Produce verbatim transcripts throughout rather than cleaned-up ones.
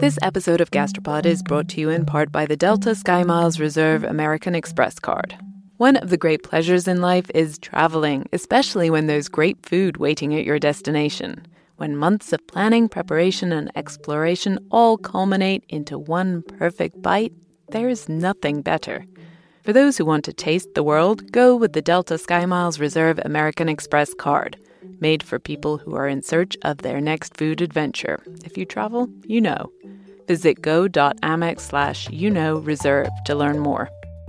This episode of Gastropod is brought to you in part by the Delta SkyMiles Reserve American Express card. One of the great pleasures in life is traveling, especially when there's great food waiting at your destination. When months of planning, preparation, and exploration all culminate into one perfect bite, there's nothing better. For those who want to taste the world, go with the Delta SkyMiles Reserve American Express card, made for people who are in search of their next food adventure. If you travel, you know. Visit go.amex slash you know reserve to learn more.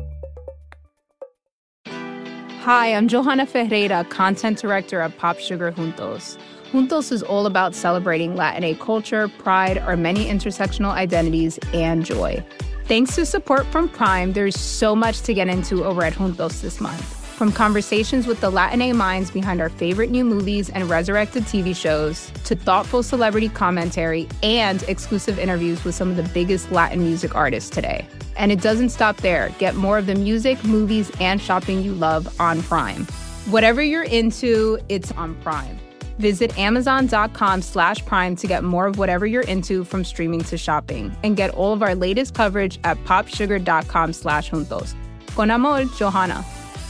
Hi, I'm Johanna Ferreira, content director of Pop Sugar Juntos. Juntos is all about celebrating Latinx culture, pride, our many intersectional identities, and joy. Thanks to support from Prime, there's so much to get into over at Juntos this month. From conversations with the Latinx minds behind our favorite new movies and resurrected T V shows, to thoughtful celebrity commentary and exclusive interviews with some of the biggest Latin music artists today. And it doesn't stop there. Get more of the music, movies, and shopping you love on Prime. Whatever you're into, it's on Prime. Visit amazon.com slash prime to get more of whatever you're into, from streaming to shopping. And get all of our latest coverage at popsugar.com slash juntos. Con amor, Johanna.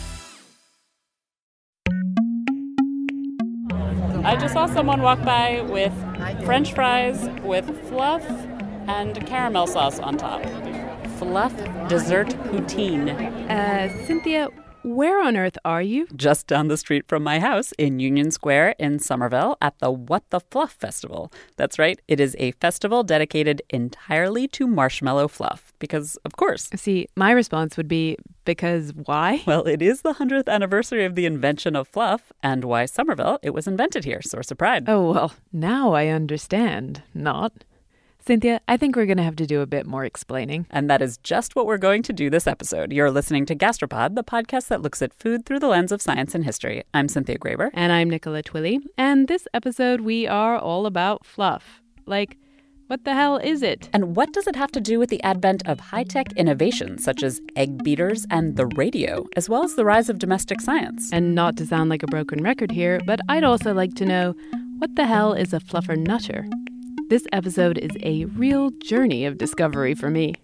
I just saw someone walk by with French fries with fluff and caramel sauce on top. Fluff dessert poutine. Uh, Cynthia, where on earth are you? Just down the street from my house in Union Square in Somerville at the What the Fluff Festival. That's right, it is a festival dedicated entirely to marshmallow fluff. Because, of course. See, my response would be, because why? Well, it is the hundredth anniversary of the invention of fluff, and why Somerville, it was invented here. Source of pride. Oh, well, now I understand. Not. Cynthia, I think we're going to have to do a bit more explaining. And that is just what we're going to do this episode. You're listening to Gastropod, the podcast that looks at food through the lens of science and history. I'm Cynthia Graber. And I'm Nicola Twilley. And this episode, we are all about fluff. Like, what the hell is it? And what does it have to do with the advent of high-tech innovations such as egg beaters and the radio, as well as the rise of domestic science? And not to sound like a broken record here, but I'd also like to know, what the hell is a fluffer-nutter? This episode is a real journey of discovery for me.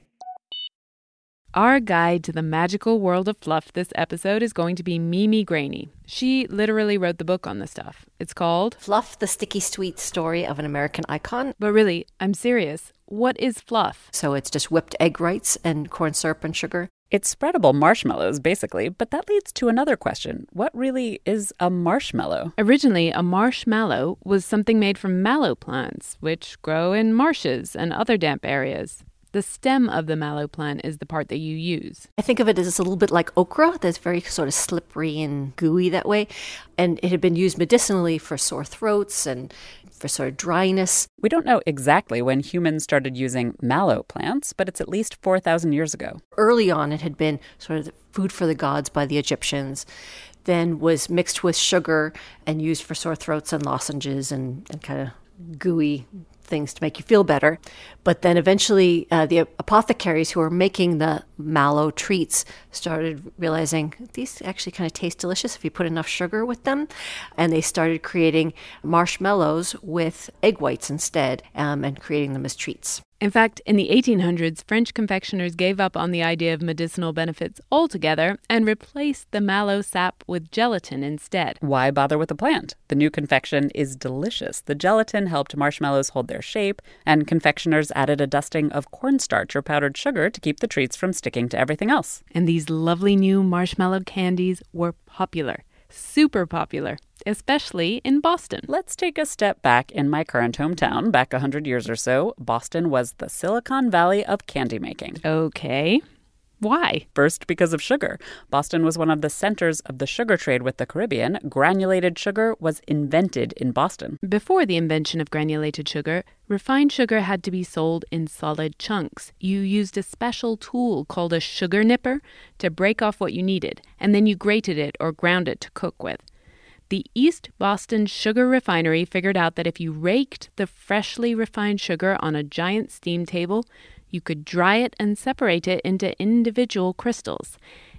Our guide to the magical world of fluff this episode is going to be Mimi Graney. She literally wrote the book on this stuff. It's called Fluff, the Sticky Sweet Story of an American Icon. But really, I'm serious. What is fluff? So it's just whipped egg whites and corn syrup and sugar. It's spreadable marshmallows, basically, but that leads to another question. What really is a marshmallow? Originally, a marshmallow was something made from mallow plants, which grow in marshes and other damp areas. The stem of the mallow plant is the part that you use. I think of it as a little bit like okra, that's very sort of slippery and gooey that way. And it had been used medicinally for sore throats and for sort of dryness. We don't know exactly when humans started using mallow plants, but it's at least four thousand years ago. Early on, it had been sort of the food for the gods by the Egyptians, then was mixed with sugar and used for sore throats and lozenges and, and kind of gooey things to make you feel better. But then eventually uh, the apothecaries who were making the mallow treats started realizing these actually kind of taste delicious if you put enough sugar with them. And they started creating marshmallows with egg whites instead um, and creating them as treats. In fact, in the eighteen hundreds, French confectioners gave up on the idea of medicinal benefits altogether and replaced the mallow sap with gelatin instead. Why bother with the plant? The new confection is delicious. The gelatin helped marshmallows hold their shape, and confectioners added a dusting of cornstarch or powdered sugar to keep the treats from sticking to everything else. And these lovely new marshmallow candies were popular. Super popular, especially in Boston. Let's take a step back in my current hometown. Back one hundred years or so, Boston was the Silicon Valley of candy making. Okay. Why? First, because of sugar. Boston was one of the centers of the sugar trade with the Caribbean. Granulated sugar was invented in Boston. Before the invention of granulated sugar, refined sugar had to be sold in solid chunks. You used a special tool called a sugar nipper to break off what you needed, and then you grated it or ground it to cook with. The East Boston Sugar Refinery figured out that if you raked the freshly refined sugar on a giant steam table, you could dry it and separate it into individual crystals.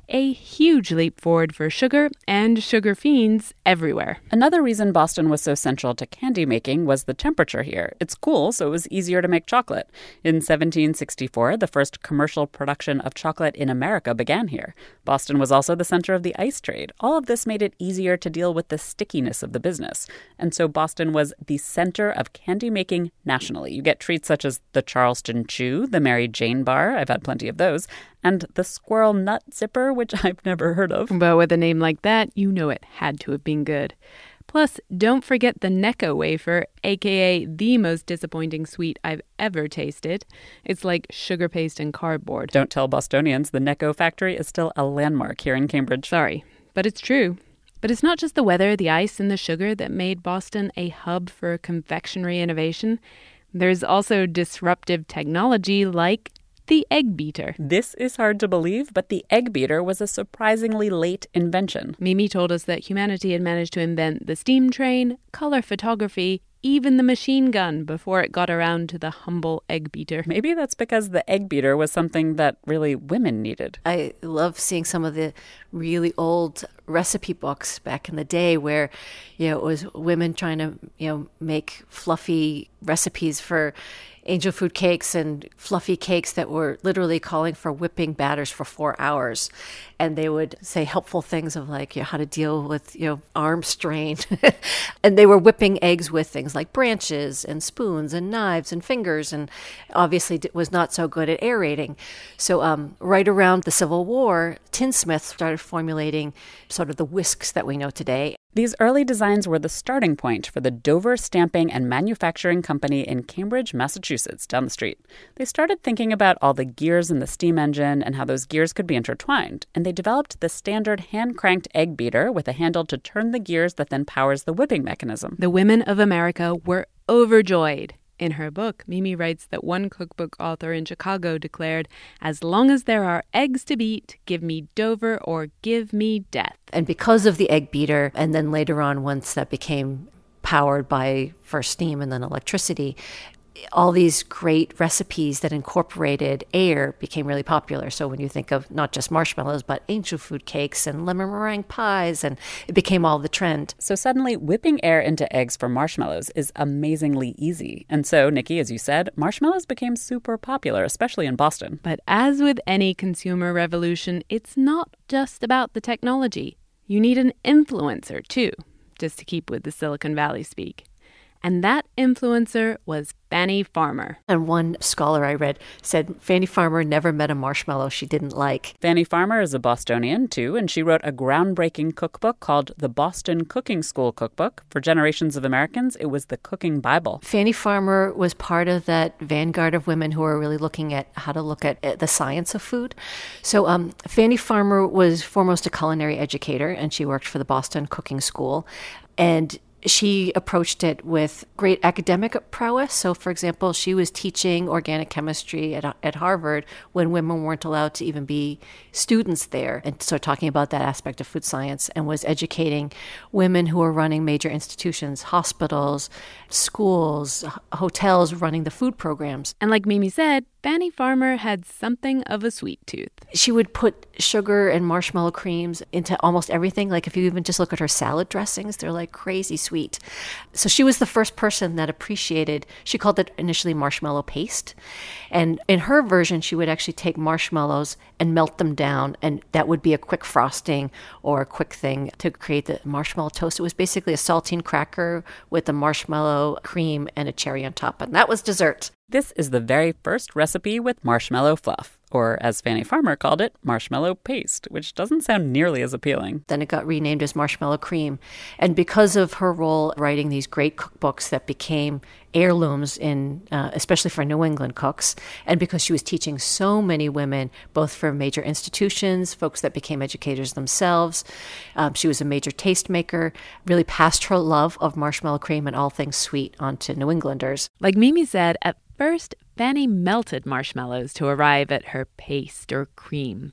a huge leap forward for sugar and sugar fiends everywhere. Another reason Boston was so central to candy making was the temperature here. It's cool, so it was easier to make chocolate. In seventeen sixty-four, the first commercial production of chocolate in America began here. Boston was also the center of the ice trade. All of this made it easier to deal with the stickiness of the business. And so Boston was the center of candy making nationally. You get treats such as the Charleston Chew, the Mary Jane Bar, I've had plenty of those, and the Squirrel Nut Zipper, which I've never heard of. But with a name like that, you know it had to have been good. Plus, don't forget the Necco wafer, aka the most disappointing sweet I've ever tasted. It's like sugar paste and cardboard. Don't tell Bostonians, the Necco factory is still a landmark here in Cambridge. Sorry, but it's true. But it's not just the weather, the ice, and the sugar that made Boston a hub for confectionery innovation. There's also disruptive technology like the egg beater. This is hard to believe, but the egg beater was a surprisingly late invention. Mimi told us that humanity had managed to invent the steam train, color photography, even the machine gun before it got around to the humble egg beater. Maybe that's because the egg beater was something that really women needed. I love seeing some of the really old recipe books back in the day where, you know, it was women trying to, you know, make fluffy recipes for angel food cakes and fluffy cakes that were literally calling for whipping batters for four hours. And they would say helpful things of like, you know, how to deal with, you know, arm strain. And they were whipping eggs with things like branches and spoons and knives and fingers, and obviously was not so good at aerating. So um, right around the Civil War, tinsmiths started formulating sort of the whisks that we know today. These early designs were the starting point for the Dover Stamping and Manufacturing Company in Cambridge, Massachusetts, down the street. They started thinking about all the gears in the steam engine and how those gears could be intertwined, and they developed the standard hand-cranked egg beater with a handle to turn the gears that then powers the whipping mechanism. The women of America were overjoyed. In her book, Mimi writes that one cookbook author in Chicago declared, "As long as there are eggs to beat, give me Dover or give me death." And because of the egg beater, and then later on, once that became powered by first steam and then electricity, all these great recipes that incorporated air became really popular. So when you think of not just marshmallows, but angel food cakes and lemon meringue pies, and it became all the trend. So suddenly, whipping air into eggs for marshmallows is amazingly easy. And so, Nikki, as you said, marshmallows became super popular, especially in Boston. But as with any consumer revolution, it's not just about the technology. You need an influencer, too, just to keep with the Silicon Valley speak. And that influencer was Fanny Farmer. And one scholar I read said Fanny Farmer never met a marshmallow she didn't like. Fanny Farmer is a Bostonian, too, and she wrote a groundbreaking cookbook called the Boston Cooking School Cookbook. For generations of Americans, it was the cooking Bible. Fanny Farmer was part of that vanguard of women who were really looking at how to look at the science of food. So um, Fanny Farmer was foremost a culinary educator, and she worked for the Boston Cooking School. And she approached it with great academic prowess. So, for example, she was teaching organic chemistry at, at Harvard when women weren't allowed to even be students there. And so talking about that aspect of food science, and was educating women who were running major institutions, hospitals, schools, hotels, running the food programs. And like Mimi said, Fanny Farmer had something of a sweet tooth. She would put sugar and marshmallow creams into almost everything. Like if you even just look at her salad dressings, they're like crazy sweet. So she was the first person that appreciated, she called it initially marshmallow paste. And in her version, she would actually take marshmallows and melt them down. And that would be a quick frosting or a quick thing to create the marshmallow toast. It was basically a saltine cracker with a marshmallow cream and a cherry on top. And that was dessert. This is the very first recipe with marshmallow fluff, or as Fanny Farmer called it, marshmallow paste, which doesn't sound nearly as appealing. Then it got renamed as marshmallow cream. And because of her role writing these great cookbooks that became heirlooms, in, uh, especially for New England cooks, and because she was teaching so many women, both from major institutions, folks that became educators themselves, um, she was a major tastemaker, really passed her love of marshmallow cream and all things sweet onto New Englanders. Like Mimi said, at first, Fanny melted marshmallows to arrive at her paste or cream.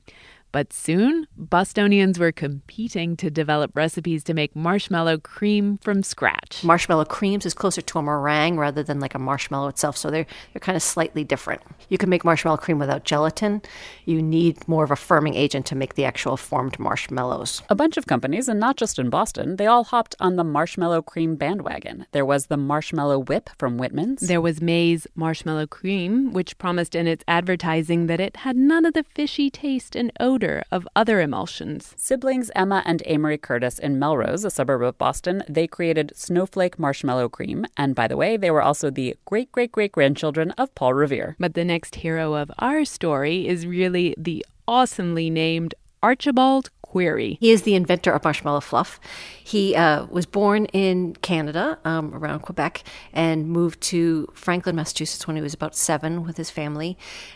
But soon, Bostonians were competing to develop recipes to make marshmallow cream from scratch. Marshmallow creams is closer to a meringue rather than like a marshmallow itself, so they're they're kind of slightly different. You can make marshmallow cream without gelatin. You need more of a firming agent to make the actual formed marshmallows. A bunch of companies, and not just in Boston, they all hopped on the marshmallow cream bandwagon. There was the Marshmallow Whip from Whitman's. There was May's Marshmallow Cream, which promised in its advertising that it had none of the fishy taste and odor of other emulsions. Siblings Emma and Amory Curtis in Melrose, a suburb of Boston, they created Snowflake Marshmallow Cream. And by the way, they were also the great-great-great-grandchildren of Paul Revere. But the next hero of our story is really the awesomely named Archibald Query. He is the inventor of marshmallow fluff. He uh, was born in Canada, um, around Quebec, and moved to Franklin, Massachusetts when he was about seven with his family,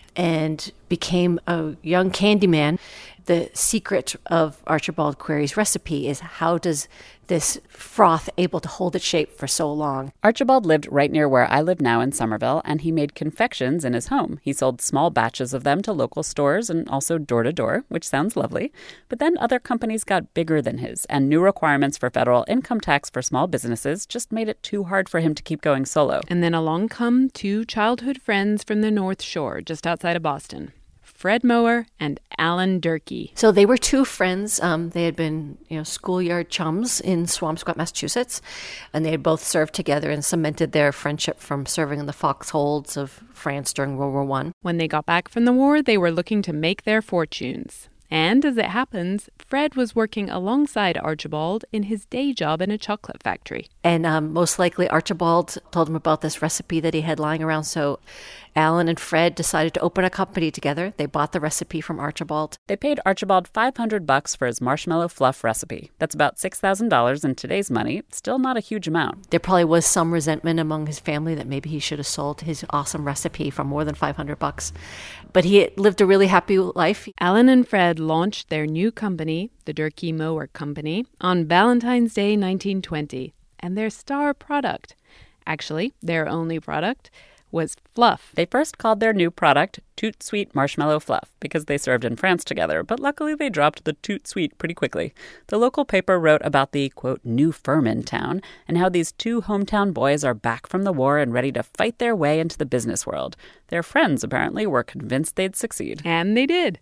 and became a young candy man. The secret of Archibald Query's recipe is how does this froth able to hold its shape for so long? Archibald lived right near where I live now in Somerville, and he made confections in his home. He sold small batches of them to local stores and also door-to-door, which sounds lovely. But then other companies got bigger than his, and new requirements for federal income tax for small businesses just made it too hard for him to keep going solo. And then along come two childhood friends from the North Shore, just outside of Boston. Fred Mower and Alan Durkee. So they were two friends. Um, they had been, you know, schoolyard chums in Swampscott, Massachusetts, and they had both served together and cemented their friendship from serving in the foxholes of France during World War One. When they got back from the war, they were looking to make their fortunes. And as it happens, Fred was working alongside Archibald in his day job in a chocolate factory. And um, most likely Archibald told him about this recipe that he had lying around. So Alan and Fred decided to open a company together. They bought the recipe from Archibald. They paid Archibald five hundred bucks for his marshmallow fluff recipe. That's about six thousand dollars in today's money. Still not a huge amount. There probably was some resentment among his family that maybe he should have sold his awesome recipe for more than five hundred bucks. But he lived a really happy life. Alan and Fred launched their new company, the Durkee Mower Company, on Valentine's Day nineteen twenty. And their star product, actually their only product, was fluff. They first called their new product Toot Sweet Marshmallow Fluff because they served in France together, but luckily they dropped the Toot Sweet pretty quickly. The local paper wrote about the, quote, new firm in town and how these two hometown boys are back from the war and ready to fight their way into the business world. Their friends, apparently, were convinced they'd succeed. And they did.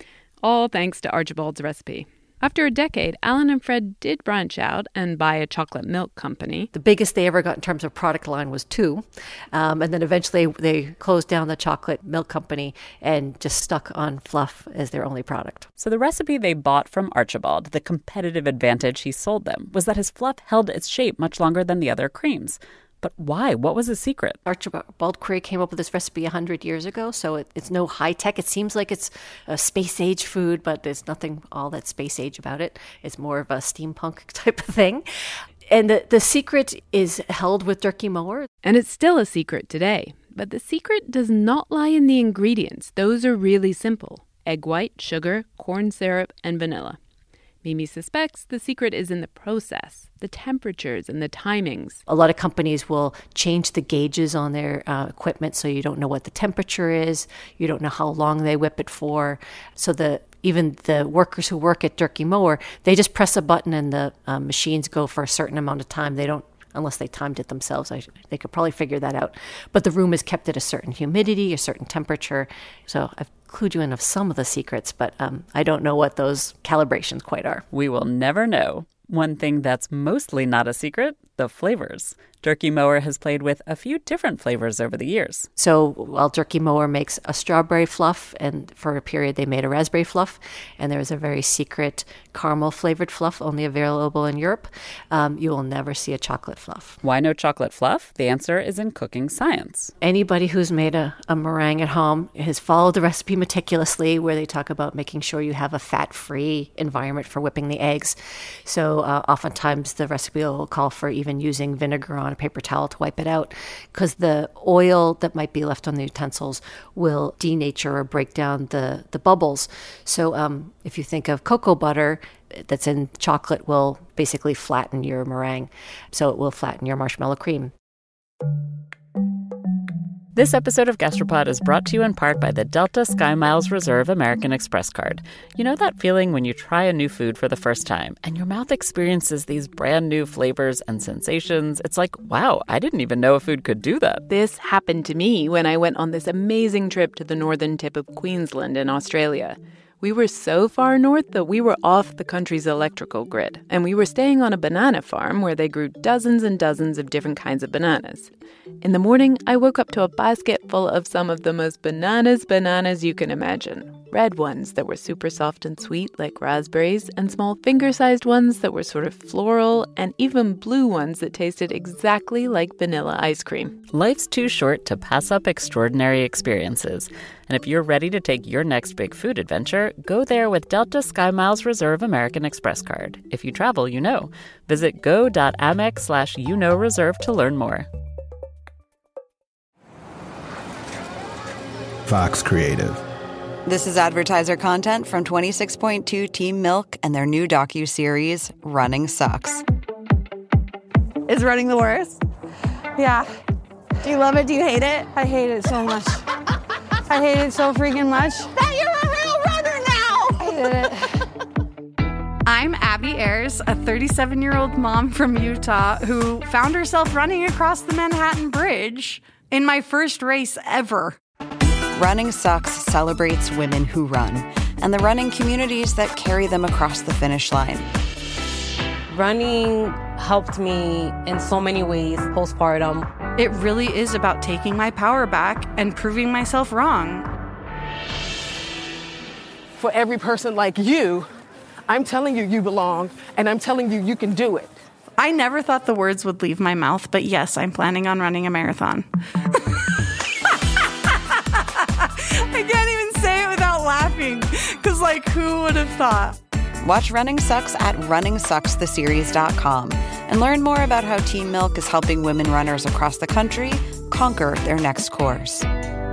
All thanks to Archibald's recipe. After a decade, Alan and Fred did branch out and buy a chocolate milk company. The biggest they ever got in terms of product line was two. Um, and then eventually they closed down the chocolate milk company and just stuck on fluff as their only product. So the recipe they bought from Archibald, the competitive advantage he sold them, was that his fluff held its shape much longer than the other creams. But why? What was the secret? Archibald Query came up with this recipe one hundred years ago, so it, it's no high-tech. It seems like it's a space-age food, but there's nothing all that space-age about it. It's more of a steampunk type of thing. And the, the secret is held with Durkee Mower. And it's still a secret today. But the secret does not lie in the ingredients. Those are really simple. Egg white, sugar, corn syrup, and vanilla. Mimi suspects the secret is in the process, the temperatures and the timings. A lot of companies will change the gauges on their uh, equipment so you don't know what the temperature is. You don't know how long they whip it for. So the even the workers who work at Durkee Mower, they just press a button and the uh, machines go for a certain amount of time. They don't, unless they timed it themselves. I, they could probably figure that out. But the room is kept at a certain humidity, a certain temperature. So I've clued you in of some of the secrets, but um, I don't know what those calibrations quite are. We will never know. One thing that's mostly not a secret, the flavors. Durkee Mower has played with a few different flavors over the years. So while Durkee Mower makes a strawberry fluff, and for a period they made a raspberry fluff, and there's a very secret caramel-flavored fluff only available in Europe, um, you will never see a chocolate fluff. Why no chocolate fluff? The answer is in cooking science. Anybody who's made a, a meringue at home has followed the recipe meticulously, where they talk about making sure you have a fat-free environment for whipping the eggs. So uh, oftentimes the recipe will call for even using vinegar on a paper towel to wipe it out, because the oil that might be left on the utensils will denature or break down the, the bubbles. So um, if you think of cocoa butter that's in chocolate, will basically flatten your meringue. So it will flatten your marshmallow cream. This episode of Gastropod is brought to you in part by the Delta SkyMiles Reserve American Express card. You know that feeling when you try a new food for the first time and your mouth experiences these brand new flavors and sensations? It's like, wow, I didn't even know a food could do that. This happened to me when I went on this amazing trip to the northern tip of Queensland in Australia. We were so far north that we were off the country's electrical grid, and we were staying on a banana farm where they grew dozens and dozens of different kinds of bananas. In the morning, I woke up to a basket full of some of the most bananas bananas you can imagine. Red ones that were super soft and sweet like raspberries, and small finger-sized ones that were sort of floral, and even blue ones that tasted exactly like vanilla ice cream. Life's too short to pass up extraordinary experiences. And if you're ready to take your next big food adventure, go there with Delta SkyMiles Reserve American Express card. If you travel, you know. Visit go.amex slash you know reserve to learn more. Fox Creative. This is advertiser content from twenty-six point two Team Milk and their new docuseries, Running Sucks. Is running the worst? Yeah. Do you love it? Do you hate it? I hate it so much. I hate it so freaking much. That you're a real runner now! I hated it. I'm Abby Ayers, a thirty-seven-year-old mom from Utah who found herself running across the Manhattan Bridge in my first race ever. Running Sucks celebrates women who run and the running communities that carry them across the finish line. Running helped me in so many ways postpartum. It really is about taking my power back and proving myself wrong. For every person like you, I'm telling you you belong, and I'm telling you you can do it. I never thought the words would leave my mouth, but yes, I'm planning on running a marathon. I can't even say it without laughing, because, like, who would have thought? Watch Running Sucks at running sucks the series dot com and learn more about how Team Milk is helping women runners across the country conquer their next course.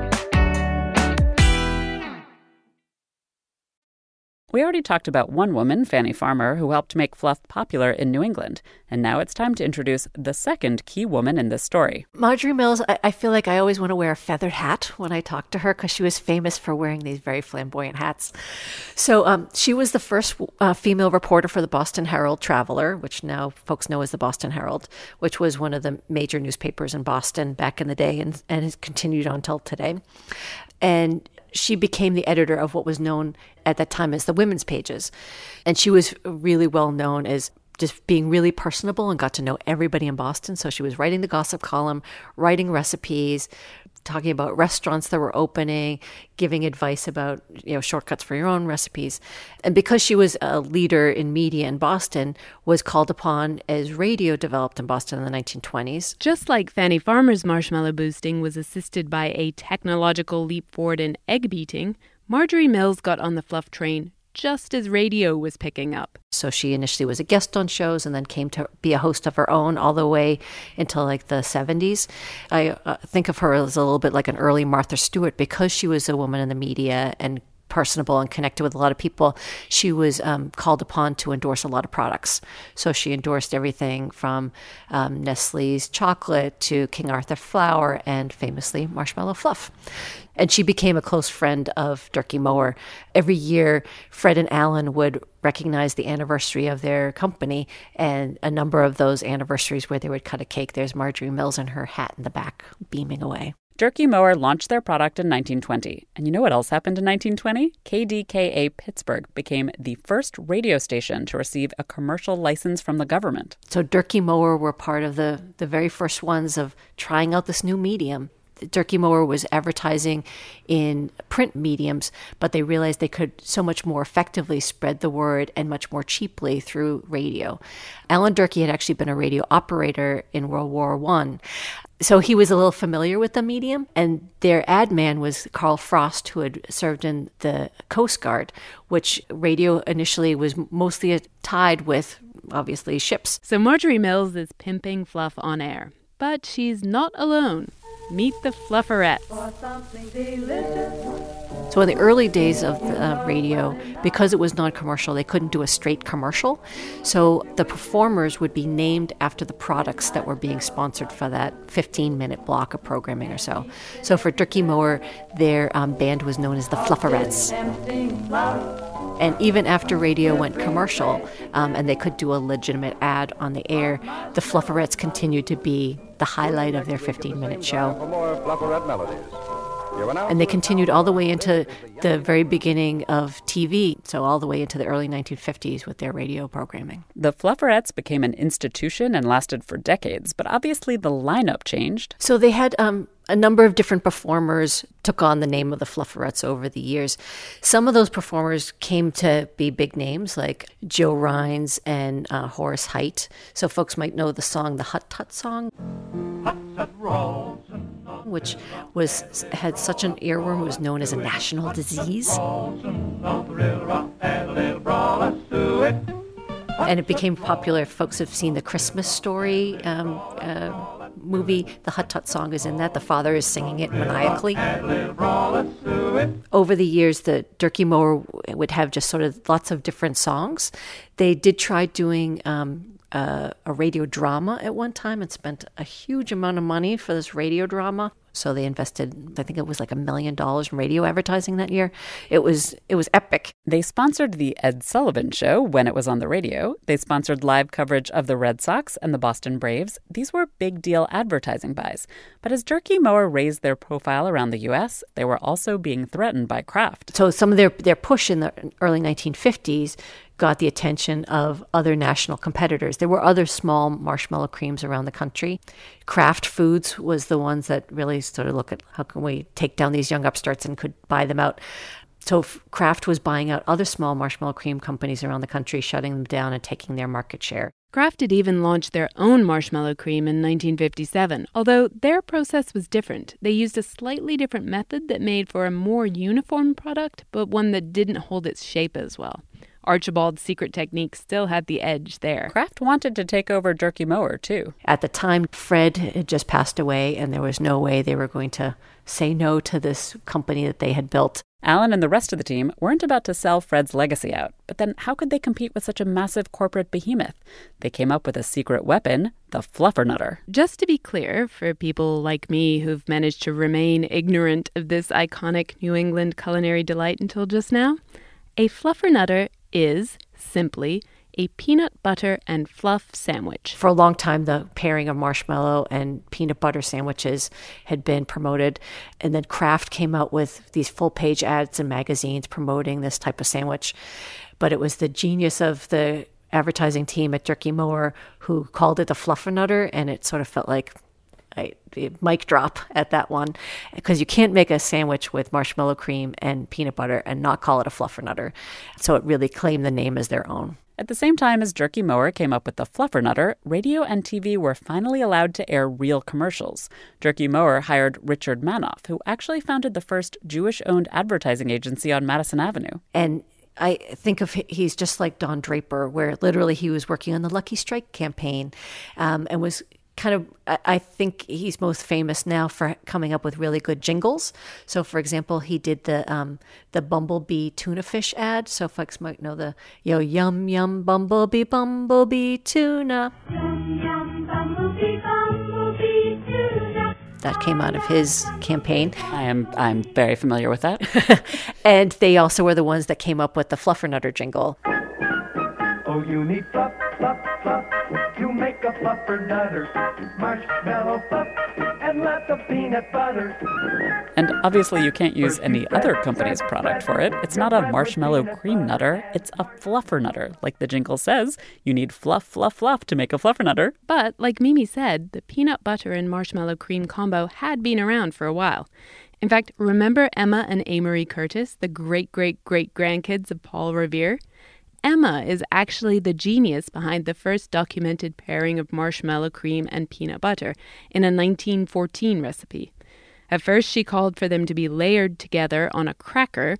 We already talked about one woman, Fannie Farmer, who helped make fluff popular in New England. And now it's time to introduce the second key woman in this story. Marjorie Mills, I, I feel like I always want to wear a feathered hat when I talk to her because she was famous for wearing these very flamboyant hats. So um, she was the first uh, female reporter for the Boston Herald Traveler, which now folks know as the Boston Herald, which was one of the major newspapers in Boston back in the day and, and has continued on till today. And she became the editor of what was known at that time as the Women's Pages. And she was really well known as just being really personable and got to know everybody in Boston. So she was writing the gossip column, writing recipes, talking about restaurants that were opening, giving advice about, you know, shortcuts for your own recipes. And because she was a leader in media in Boston, was called upon as radio developed in Boston in the nineteen twenties. Just like Fannie Farmer's marshmallow boosting was assisted by a technological leap forward in egg beating, Marjorie Mills got on the fluff train just as radio was picking up. So she initially was a guest on shows and then came to be a host of her own all the way until like the seventies. I uh, think of her as a little bit like an early Martha Stewart because she was a woman in the media and personable and connected with a lot of people. She was um, called upon to endorse a lot of products. So she endorsed everything from um, Nestle's chocolate to King Arthur flour and famously Marshmallow Fluff. And she became a close friend of Durkee Moore. Every year, Fred and Alan would recognize the anniversary of their company, and a number of those anniversaries where they would cut a cake, there's Marjorie Mills and her hat in the back, beaming away. Durkee Mower launched their product in nineteen twenty. And you know what else happened in nineteen twenty? K D K A Pittsburgh became the first radio station to receive a commercial license from the government. So Durkee Mower were part of the, the very first ones of trying out this new medium. Durkee Mower was advertising in print mediums, but they realized they could so much more effectively spread the word and much more cheaply through radio. Alan Durkee had actually been a radio operator in World War One. So he was a little familiar with the medium, and their ad man was Carl Frost, who had served in the Coast Guard, which radio initially was mostly tied with, obviously, ships. So Marjorie Mills is pimping fluff on air, but she's not alone. Meet the Flufferettes. So in the early days of the, uh, radio, because it was non-commercial, they couldn't do a straight commercial. So the performers would be named after the products that were being sponsored for that fifteen-minute block of programming or so. So for Turkey Mower, their um, band was known as the Flufferettes. And even after radio went commercial, um, and they could do a legitimate ad on the air, the Flufferettes continued to be the highlight of their fifteen-minute show. For more Flufferette melodies. And they continued all the way into the very beginning of T V, so all the way into the early nineteen fifties with their radio programming. The Flufferettes became an institution and lasted for decades, but obviously the lineup changed. So they had um, a number of different performers took on the name of the Flufferettes over the years. Some of those performers came to be big names like Joe Rhines and uh, Horace Heidt. So folks might know the song, the Hut Tut song, which was had such an earworm, it was known as a national disease. And it became popular. Folks have seen the Christmas Story um, uh, movie. The Hut Tut song is in that. The father is singing it maniacally. Over the years, the Turkey Mower would have just sort of lots of different songs. They did try doing um, uh, a radio drama at one time and spent a huge amount of money for this radio drama. So they invested, I think it was like a million dollars in radio advertising that year. It was it was epic. They sponsored the Ed Sullivan Show when it was on the radio. They sponsored live coverage of the Red Sox and the Boston Braves. These were big deal advertising buys. But as Turkey Mower raised their profile around the U S, they were also being threatened by Kraft. So some of their, their push in the early nineteen fifties got the attention of other national competitors. There were other small marshmallow creams around the country. Kraft Foods was the ones that really sort of look at how can we take down these young upstarts and could buy them out. So Kraft was buying out other small marshmallow cream companies around the country, shutting them down and taking their market share. Kraft had even launched their own marshmallow cream in nineteen fifty-seven, although their process was different. They used a slightly different method that made for a more uniform product, but one that didn't hold its shape as well. Archibald's secret technique still had the edge there. Kraft wanted to take over Turkey Mower, too. At the time, Fred had just passed away, and there was no way they were going to say no to this company that they had built. Alan and the rest of the team weren't about to sell Fred's legacy out. But then how could they compete with such a massive corporate behemoth? They came up with a secret weapon, the Fluffernutter. Just to be clear, for people like me who've managed to remain ignorant of this iconic New England culinary delight until just now, a Fluffernutter is simply a peanut butter and fluff sandwich. For a long time, the pairing of marshmallow and peanut butter sandwiches had been promoted. And then Kraft came out with these full-page ads in magazines promoting this type of sandwich. But it was the genius of the advertising team at Turkey Mower who called it the Fluffernutter, and it sort of felt like I, mic drop at that one, because you can't make a sandwich with marshmallow cream and peanut butter and not call it a Fluffernutter. So it really claimed the name as their own. At the same time as Turkey Mower came up with the Fluffernutter, radio and T V were finally allowed to air real commercials. Turkey Mower hired Richard Manoff, who actually founded the first Jewish-owned advertising agency on Madison Avenue. And I think of he's just like Don Draper, where literally he was working on the Lucky Strike campaign um, and was kind of, I think he's most famous now for coming up with really good jingles. So, for example, he did the um, the Bumblebee tuna fish ad. So folks might know the, you know, yum, yum, bumblebee, bumblebee tuna. Yum, yum, bumblebee, bumblebee tuna. That came out of his campaign. I am I'm very familiar with that. And they also were the ones that came up with the Fluffernutter jingle. Oh, you need fluff, fluff, fluff to make a Fluffernutter. Marshmallow fluff and lots of peanut butter. And obviously you can't use any other company's product for it. It's not a marshmallow cream nutter. It's a Fluffernutter. Like the jingle says, you need fluff, fluff, fluff to make a Fluffernutter. But like Mimi said, the peanut butter and marshmallow cream combo had been around for a while. In fact, remember Emma and Amory Curtis, the great-great-great-grandkids of Paul Revere? Emma is actually the genius behind the first documented pairing of marshmallow cream and peanut butter in a nineteen fourteen recipe. At first, she called for them to be layered together on a cracker,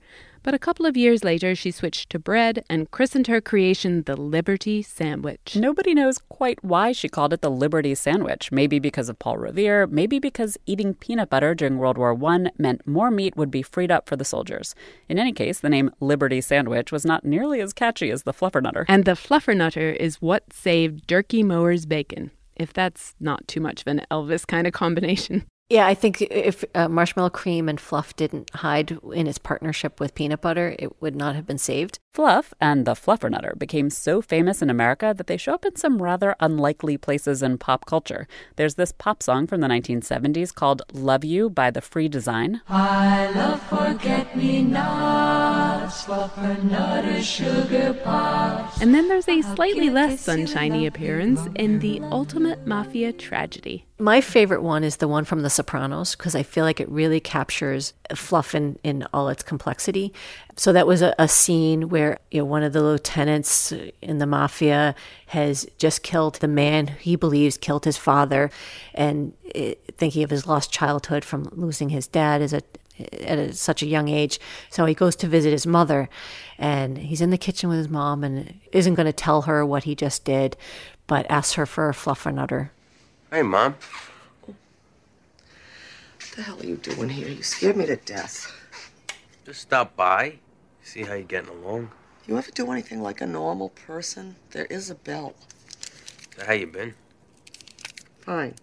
But a couple of years later, she switched to bread and christened her creation the Liberty Sandwich. Nobody knows quite why she called it the Liberty Sandwich. Maybe because of Paul Revere, maybe because eating peanut butter during World War One meant more meat would be freed up for the soldiers. In any case, the name Liberty Sandwich was not nearly as catchy as the Fluffernutter. And the Fluffernutter is what saved Durkee Mower's bacon, if that's not too much of an Elvis kind of combination. Yeah, I think if uh, marshmallow cream and Fluff didn't hide in its partnership with peanut butter, it would not have been saved. Fluff and the Fluffernutter became so famous in America that they show up in some rather unlikely places in pop culture. There's this pop song from the nineteen seventies called Love You by The Free Design. I love forget-me-nots, Fluffernutter sugar pops. And then there's a slightly less sunshiny appearance in The Ultimate Mafia Tragedy. My favorite one is the one from The Sopranos, because I feel like it really captures Fluff in, in all its complexity. So that was a, a scene where, you know, one of the lieutenants in the mafia has just killed the man he believes killed his father, and it, thinking of his lost childhood from losing his dad as a at a, such a young age. So he goes to visit his mother, and he's in the kitchen with his mom and isn't going to tell her what he just did, but asks her for a Fluffernutter. Hey, Mom. What the hell are you doing here? You scared me to death. Just stop by, see how you're getting along. You ever do anything like a normal person? There is a bell. So how you been? Fine.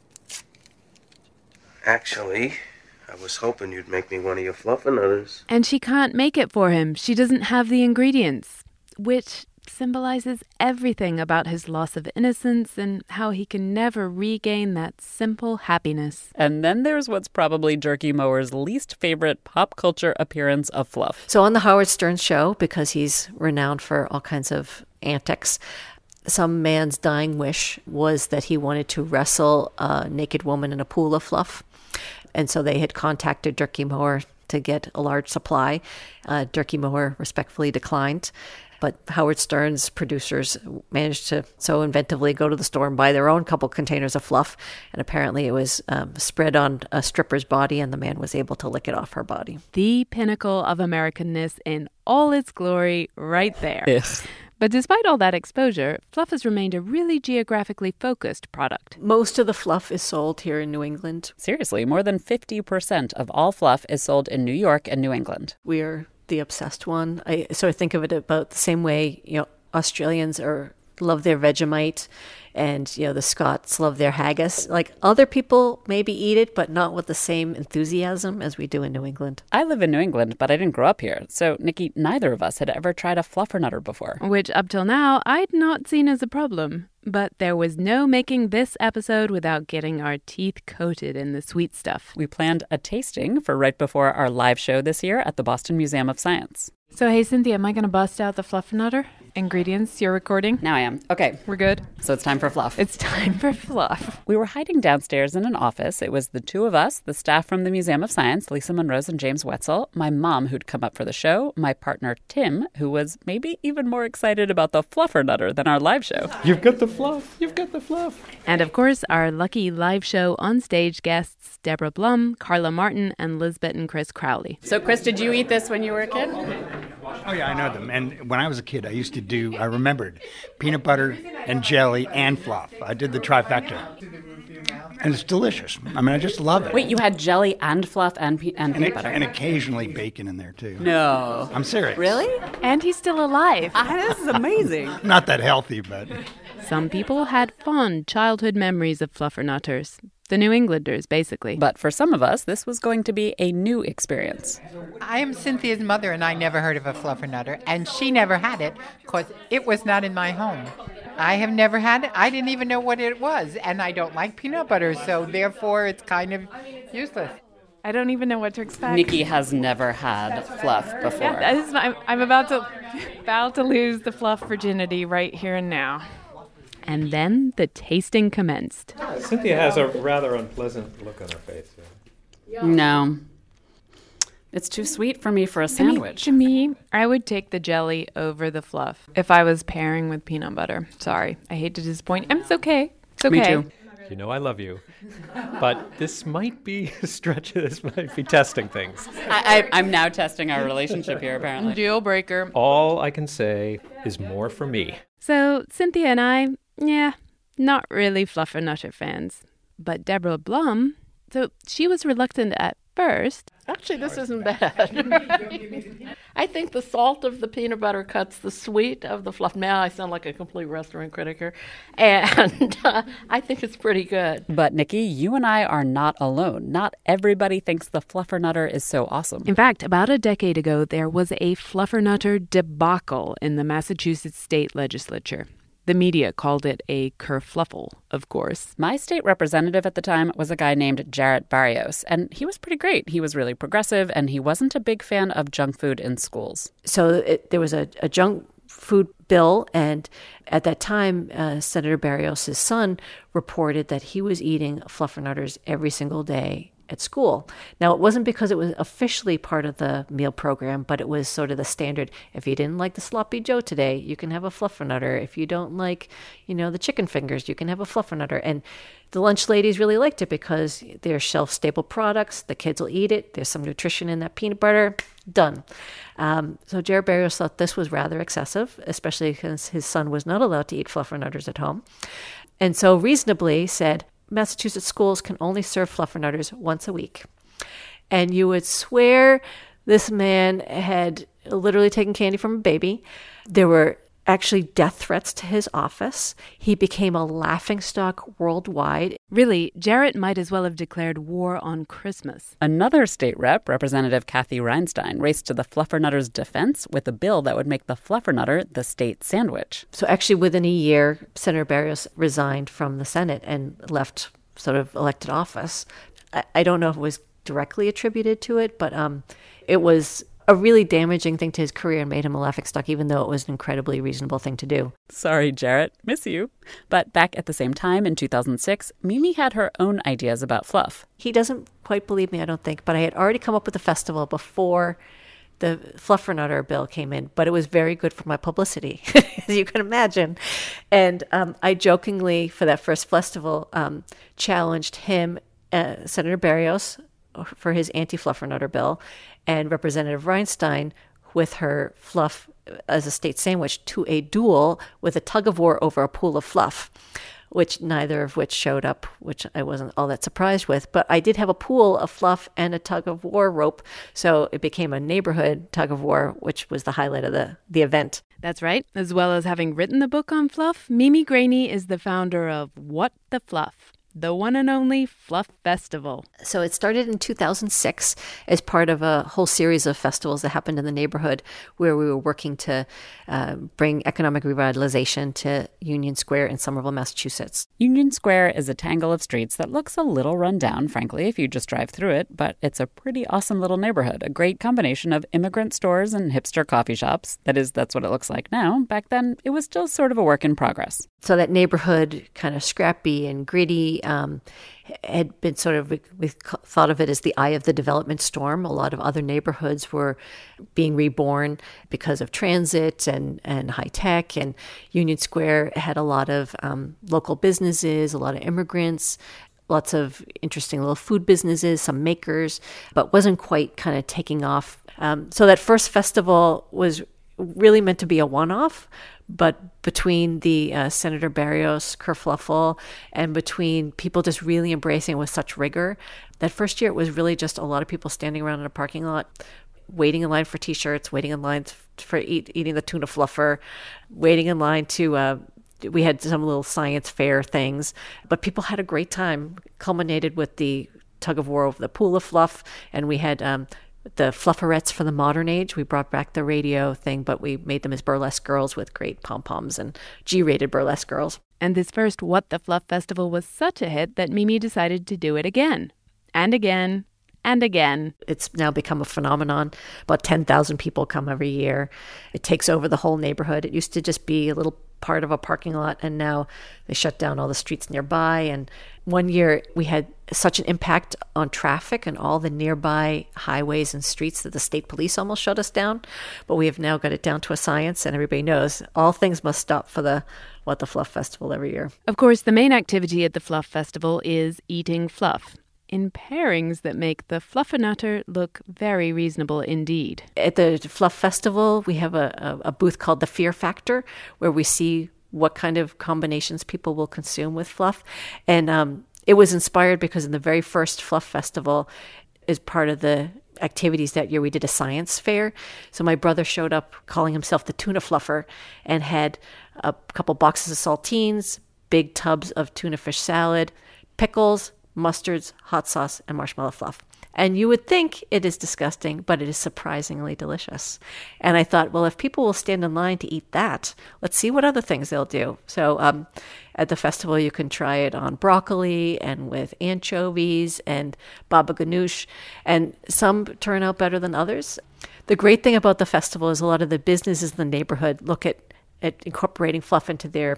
Actually, I was hoping you'd make me one of your Fluffernutters. And she can't make it for him. She doesn't have the ingredients, which symbolizes everything about his loss of innocence and how he can never regain that simple happiness. And then there's what's probably Durkee Mower's least favorite pop culture appearance of Fluff. So on the Howard Stern show, because he's renowned for all kinds of antics, some man's dying wish was that he wanted to wrestle a naked woman in a pool of fluff. And so they had contacted Durkee Mower to get a large supply. Uh, Durkee Mower respectfully declined. But Howard Stern's producers managed to so inventively go to the store and buy their own couple containers of fluff. And apparently it was um, spread on a stripper's body, and the man was able to lick it off her body. The pinnacle of Americanness in all its glory right there. Ugh. But despite all that exposure, Fluff has remained a really geographically focused product. Most of the fluff is sold here in New England. Seriously, more than fifty percent of all fluff is sold in New York and New England. We are the obsessed one. I sort of think of it about the same way, you know, Australians are love their Vegemite, and, you know, the Scots love their haggis. Like, other people maybe eat it, but not with the same enthusiasm as we do in New England. I live in New England, but I didn't grow up here. So, Nikki, neither of us had ever tried a Fluffernutter before. Which, up till now, I'd not seen as a problem. But there was no making this episode without getting our teeth coated in the sweet stuff. We planned a tasting for right before our live show this year at the Boston Museum of Science. So, hey, Cynthia, am I going to bust out the Fluffernutter? Ingredients, you're recording? Now I am. Okay. We're good? So it's time for Fluff. It's time for Fluff. We were hiding downstairs in an office. It was the two of us, the staff from the Museum of Science, Lisa Monrose and James Wetzel, my mom who'd come up for the show, my partner Tim, who was maybe even more excited about the Fluffernutter than our live show. You've got the fluff. You've got the fluff. And of course, our lucky live show on-stage guests, Deborah Blum, Carla Martin, and Lisbeth and Chris Crowley. So, Chris, did you eat this when you were a kid? Oh, yeah, I know them. And when I was a kid, I used to do, I remembered, peanut butter and jelly and fluff. I did the trifecta. And it's delicious. I mean, I just love it. Wait, you had jelly and fluff and, pe- and, and peanut it, butter? And occasionally bacon in there, too. No. I'm serious. Really? And he's still alive. Ah, this is amazing. Not that healthy, but... Some people had fond childhood memories of Fluffernutters. The New Englanders, basically. But for some of us, this was going to be a new experience. I am Cynthia's mother, and I never heard of a Fluffernutter, and she never had it because it was not in my home. I have never had it. I didn't even know what it was, and I don't like peanut butter, so therefore it's kind of useless. I don't even know what to expect. Nikki has never had fluff before. Yeah, this is, I'm, I'm about to about to lose the fluff virginity right here and now. And then the tasting commenced. Cynthia has a rather unpleasant look on her face. Yeah. No. It's too sweet for me for a sandwich. To me, to me, I would take the jelly over the fluff if I was pairing with peanut butter. Sorry, I hate to disappoint. It's okay. It's okay. Me too. You know I love you. But this might be a stretch. This might be testing things. I, I, I'm now testing our relationship here, apparently. Deal breaker. All I can say is more for me. So Cynthia and I, yeah, not really Fluffernutter fans. But Deborah Blum, so she was reluctant at first. Actually, this isn't bad. I think the salt of the peanut butter cuts the sweet of the fluff. Now I sound like a complete restaurant critic here. And uh, I think it's pretty good. But Nikki, you and I are not alone. Not everybody thinks the Fluffernutter is so awesome. In fact, about a decade ago, there was a Fluffernutter debacle in the Massachusetts state legislature. The media called it a kerfluffle, of course. My state representative at the time was a guy named Jarrett Barrios, and he was pretty great. He was really progressive, and he wasn't a big fan of junk food in schools. So it, there was a, a junk food bill, and at that time, uh, Senator Barrios' son reported that he was eating Fluffernutters every single day at school. Now, it wasn't because it was officially part of the meal program, but it was sort of the standard. If you didn't like the Sloppy Joe today, you can have a Fluffernutter. If you don't like, you know, the chicken fingers, you can have a Fluffernutter. And the lunch ladies really liked it because they're shelf-stable products. The kids will eat it. There's some nutrition in that peanut butter. Done. Um, so Jared Barrios thought this was rather excessive, especially because his son was not allowed to eat Fluffernutters at home. And so reasonably said, Massachusetts schools can only serve Fluffernutters once a week. And you would swear this man had literally taken candy from a baby. There were actually death threats to his office. He became a laughingstock worldwide. Really, Jarrett might as well have declared war on Christmas. Another state rep, Representative Kathy Reinstein, raced to the Fluffernutters' defense with a bill that would make the Fluffernutter the state sandwich. So actually within a year, Senator Barrios resigned from the Senate and left sort of elected office. I, I don't know if it was directly attributed to it, but um, it was a really damaging thing to his career and made him a laughingstock, even though it was an incredibly reasonable thing to do. Sorry, Jarrett. Miss you. But back at the same time, in two thousand six, Mimi had her own ideas about fluff. He doesn't quite believe me, I don't think, but I had already come up with a festival before the Fluffernutter bill came in, but it was very good for my publicity, as you can imagine. And um, I jokingly, for that first festival, um, challenged him, uh, Senator Barrios, for his anti-Fluffernutter bill, and Representative Reinstein with her fluff as a state sandwich to a duel with a tug-of-war over a pool of fluff, which neither of which showed up, which I wasn't all that surprised with. But I did have a pool of fluff and a tug-of-war rope, so it became a neighborhood tug-of-war, which was the highlight of the, the event. That's right. As well as having written the book on fluff, Mimi Graney is the founder of What the Fluff, the one and only Fluff Festival. So it started in two thousand six as part of a whole series of festivals that happened in the neighborhood where we were working to uh, bring economic revitalization to Union Square in Somerville, Massachusetts. Union Square is a tangle of streets that looks a little run down, frankly, if you just drive through it, but it's a pretty awesome little neighborhood, a great combination of immigrant stores and hipster coffee shops. That is, that's what it looks like now. Back then, it was still sort of a work in progress. So that neighborhood, kind of scrappy and gritty, um, had been sort of, we, we thought of it as the eye of the development storm. A lot of other neighborhoods were being reborn because of transit and, and high tech. And Union Square had a lot of um, local businesses, a lot of immigrants, lots of interesting little food businesses, some makers, but wasn't quite kind of taking off. Um, so that first festival was really meant to be a one-off, but between the uh, Senator Barrios kerfluffle and between people just really embracing it with such rigor, that first year it was really just a lot of people standing around in a parking lot, waiting in line for T-shirts, waiting in line for eat, eating the tuna fluffer, waiting in line to, uh, we had some little science fair things, but people had a great time, culminated with the tug of war over the pool of fluff, and we had um, the flufferettes for the modern age. We brought back the radio thing, but we made them as burlesque girls with great pom-poms and G-rated burlesque girls. And this first What the Fluff Festival was such a hit that Mimi decided to do it again, and again, and again. It's now become a phenomenon. About ten thousand people come every year. It takes over the whole neighborhood. It used to just be a little part of a parking lot, and now they shut down all the streets nearby. And one year we had such an impact on traffic and all the nearby highways and streets that the state police almost shut us down. But we have now got it down to a science, and everybody knows all things must stop for the What the Fluff Festival every year. Of course, the main activity at the Fluff Festival is eating fluff, in pairings that make the Fluffernutter look very reasonable indeed. At the Fluff Festival, we have a, a, a booth called the Fear Factor, where we see what kind of combinations people will consume with fluff. And um, it was inspired because in the very first Fluff Festival, as part of the activities that year, we did a science fair. So my brother showed up calling himself the tuna fluffer and had a couple boxes of saltines, big tubs of tuna fish salad, pickles, mustards, hot sauce, and marshmallow fluff. And you would think it is disgusting, but it is surprisingly delicious. And I thought, well, if people will stand in line to eat that, let's see what other things they'll do. So um, at the festival, you can try it on broccoli and with anchovies and baba ganoush, and some turn out better than others. The great thing about the festival is a lot of the businesses in the neighborhood look at, at incorporating fluff into their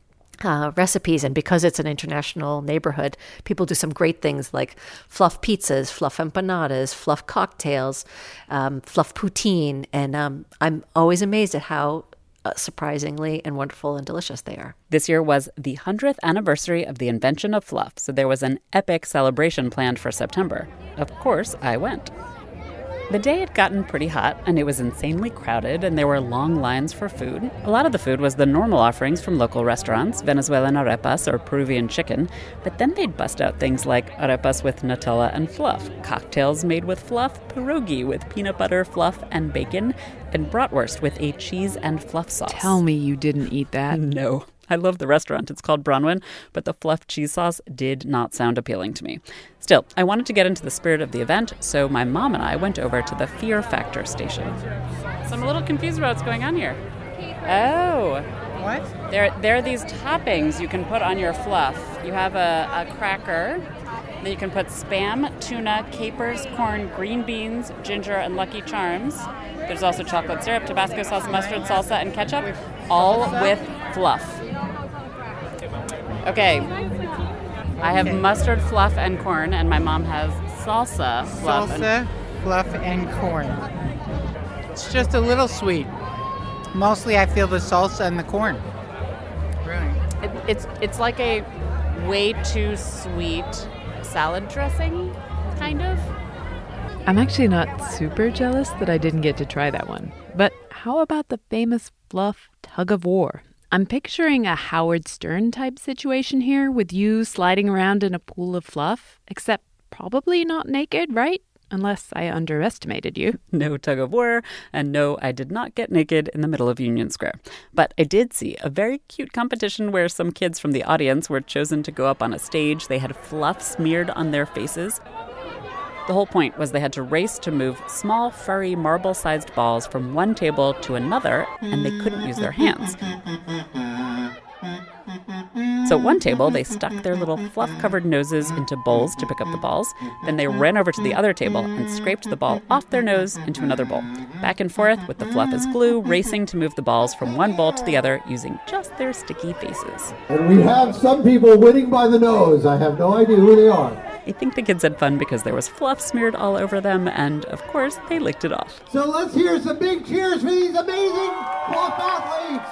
Uh, recipes, and because it's an international neighborhood, people do some great things like fluff pizzas, fluff empanadas, fluff cocktails, um, fluff poutine, and um, I'm always amazed at how uh, surprisingly and wonderful and delicious they are. This year was the hundredth anniversary of the invention of fluff, so there was an epic celebration planned for September. Of course, I went. The day had gotten pretty hot, and it was insanely crowded, and there were long lines for food. A lot of the food was the normal offerings from local restaurants, Venezuelan arepas or Peruvian chicken, but then they'd bust out things like arepas with Nutella and fluff, cocktails made with fluff, pierogi with peanut butter, fluff, and bacon, and bratwurst with a cheese and fluff sauce. Tell me you didn't eat that. No. I love the restaurant. It's called Bronwyn, but the fluff cheese sauce did not sound appealing to me. Still, I wanted to get into the spirit of the event, so my mom and I went over to the Fear Factor station. So I'm a little confused about what's going on here. Oh. What? There, there are these toppings you can put on your fluff. You have a, a cracker, then you can put Spam, tuna, capers, corn, green beans, ginger, and Lucky Charms. There's also chocolate syrup, Tabasco sauce, mustard, salsa, and ketchup, all with fluff. Okay, I have okay. mustard, fluff, and corn, and my mom has salsa, fluff, salsa, and... fluff, and corn. It's just a little sweet. Mostly, I feel the salsa and the corn. Really, it, it's it's like a way too sweet salad dressing, kind of. I'm actually not super jealous that I didn't get to try that one. But how about the famous fluff tug of war? I'm picturing a Howard Stern type situation here with you sliding around in a pool of fluff, except probably not naked, right? Unless I underestimated you. No tug of war, and no, I did not get naked in the middle of Union Square. But I did see a very cute competition where some kids from the audience were chosen to go up on a stage. They had fluff smeared on their faces. The whole point was they had to race to move small, furry, marble-sized balls from one table to another, and they couldn't use their hands. So at one table, they stuck their little fluff-covered noses into bowls to pick up the balls. Then they ran over to the other table and scraped the ball off their nose into another bowl. Back and forth with the fluff as glue, racing to move the balls from one bowl to the other using just their sticky faces. And we have some people winning by the nose. I have no idea who they are. I think the kids had fun because there was fluff smeared all over them, and of course, they licked it off. So let's hear some big cheers for these amazing fluff athletes!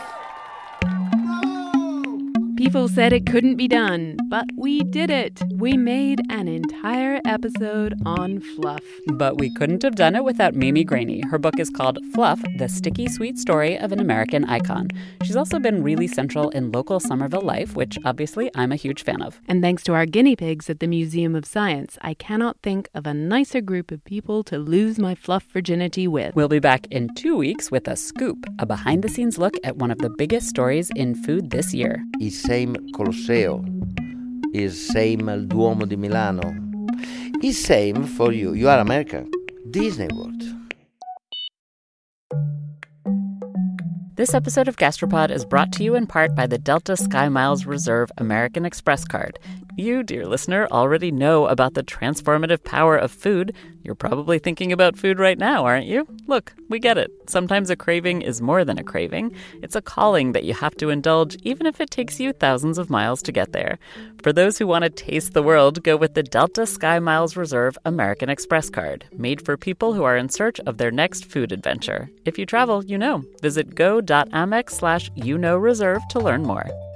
People said it couldn't be done, but we did it. We made an entire episode on fluff. But we couldn't have done it without Mimi Graney. Her book is called Fluff, The Sticky Sweet Story of an American Icon. She's also been really central in local Somerville life, which obviously I'm a huge fan of. And thanks to our guinea pigs at the Museum of Science, I cannot think of a nicer group of people to lose my fluff virginity with. We'll be back in two weeks with a scoop, a behind-the-scenes look at one of the biggest stories in food this year. It's same Colosseo, is same al Duomo di Milano, is same for you. You are American. Disney World. This episode of Gastropod is brought to you in part by the Delta SkyMiles Reserve American Express card. You, dear listener, already know about the transformative power of food. You're probably thinking about food right now, aren't you? Look, we get it. Sometimes a craving is more than a craving. It's a calling that you have to indulge, even if it takes you thousands of miles to get there. For those who want to taste the world, go with the Delta Sky Miles Reserve American Express card, made for people who are in search of their next food adventure. If you travel, you know. Visit go.amex slash you know reserve to learn more.